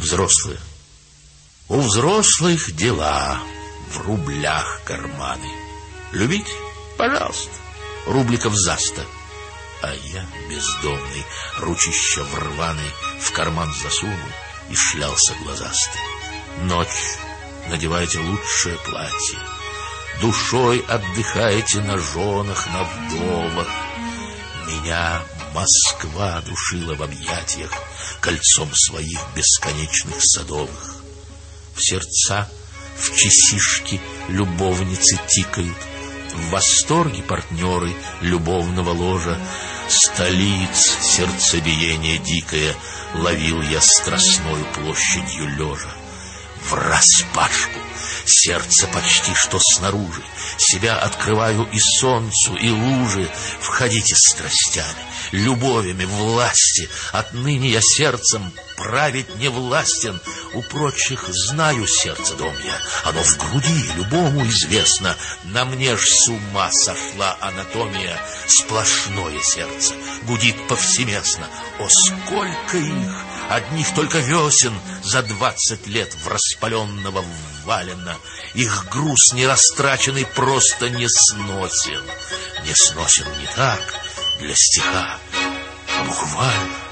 Взрослые. У взрослых дела, в рублях карманы. Любить? Пожалуйста. Рубликов за 100. А я, бездомный, ручища в рваный, в карман засунул и шлялся глазастый. Ночь, надевайте лучшее платье, душой отдыхайте на женах, на вдовах. Меня Москва душила в объятиях кольцом своих бесконечных садовых. В сердца, в часишки любовницы тикают, в восторге партнеры любовного ложа. Столиц сердцебиение дикое ловил я страстною площадью лежа. Враспашку, сердце почти что снаружи, себя открываю и солнцу, и луже. Входите страстями, любовями, власти. Отныне я сердцем править не властен. У прочих знаю сердце дом я, оно в груди, любому известно. На мне ж с ума сошла анатомия. Сплошное сердце гудит повсеместно. О, сколько их! Одних только весен за 20 лет в распаленного ввалено. Их груз нерастраченный просто не сносен. Не сносен не так для стиха, а буквально.